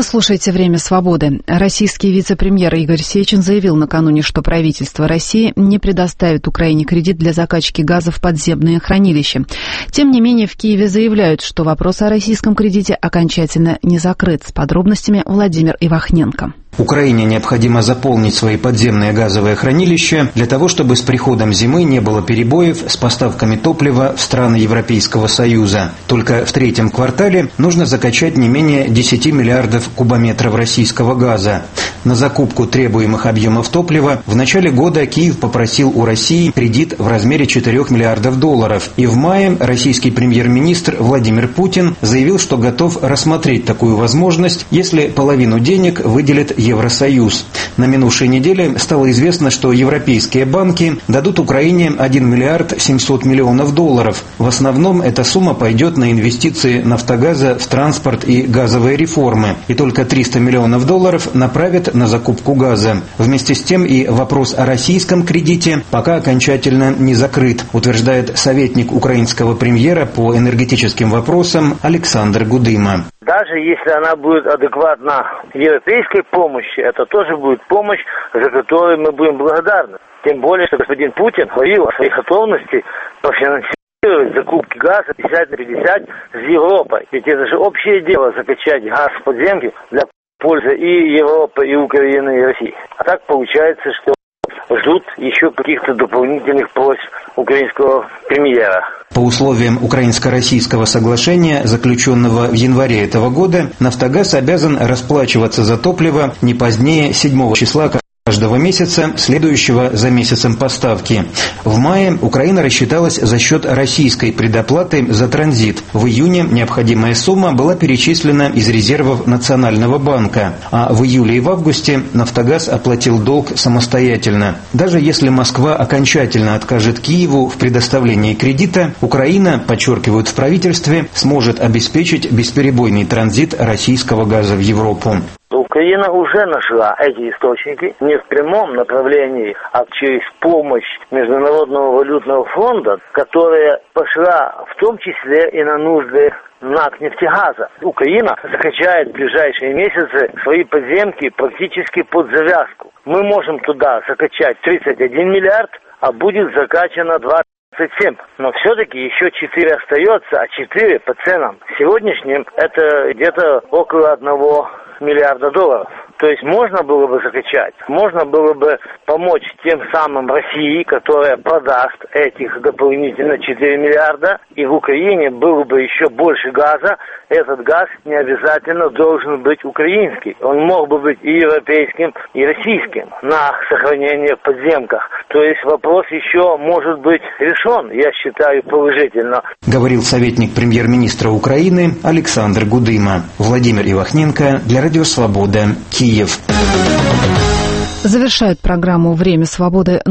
Вы слушаете «Время свободы». Российский вице-премьер Игорь Сечин заявил накануне, что правительство России не предоставит Украине кредит для закачки газа в подземные хранилища. Тем не менее, в Киеве заявляют, что вопрос о российском кредите окончательно не закрыт. С подробностями Владимир Ивахненко. Украине необходимо заполнить свои подземные газовые хранилища для того, чтобы с приходом зимы не было перебоев с поставками топлива в страны Европейского Союза. Только в третьем квартале нужно закачать не менее 10 миллиардов кубометров российского газа. На закупку требуемых объемов топлива в начале года Киев попросил у России кредит в размере 4 миллиардов долларов. И в мае российский премьер-министр Владимир Путин заявил, что готов рассмотреть такую возможность, если половину денег выделит Евросоюз. На минувшей неделе стало известно, что европейские банки дадут Украине 1 миллиард 700 миллионов долларов. В основном эта сумма пойдет на инвестиции «Нафтогаза» в транспорт и газовые реформы. И только 300 миллионов долларов направят на закупку газа. Вместе с тем и вопрос о российском кредите пока окончательно не закрыт, утверждает советник украинского премьера по энергетическим вопросам Александр Гудыма. Даже если она будет адекватна европейской помощи, это тоже будет помощь, за которую мы будем благодарны. Тем более, что господин Путин говорил о своей готовности профинансировать закупки газа 50 на 50 с Европой. Ведь это же общее дело закачать газ в подземки для пользы и Европы, и Украины, и России. А так получается, что ждут еще каких-то дополнительных просьб украинского премьера. По условиям украинско-российского соглашения, заключенного в январе этого года, «Нафтогаз» обязан расплачиваться за топливо не позднее 7 числа каждого месяца, следующего за месяцем поставки. В мае Украина рассчиталась за счет российской предоплаты за транзит. В июне необходимая сумма была перечислена из резервов Национального банка, а в июле и в августе «Нафтогаз» оплатил долг самостоятельно. Даже если Москва окончательно откажет Киеву в предоставлении кредита, Украина, подчеркивают в правительстве, сможет обеспечить бесперебойный транзит российского газа в Европу. Украина уже нашла эти источники не в прямом направлении, а через помощь Международного валютного фонда, которая пошла в том числе и на нужды НАК «Нефтегаза». Украина закачает в ближайшие месяцы свои подземки практически под завязку. Мы можем туда закачать 31 миллиард, а будет закачано 27. Но все-таки еще 4 остается, а 4 по ценам сегодняшним это где-то около 1 миллиарда долларов. То есть можно было бы закачать, можно было бы помочь тем самым России, которая продаст этих дополнительно 4 миллиарда, и в Украине было бы еще больше газа. Этот газ не обязательно должен быть украинский. Он мог бы быть и европейским, и российским на сохранение в подземках. То есть вопрос еще может быть решен, я считаю, положительно. Говорил советник премьер-министра Украины Александр Гудыма. Владимир Ивахненко для Радио Свобода, Киев. Завершают программу «Время свободы»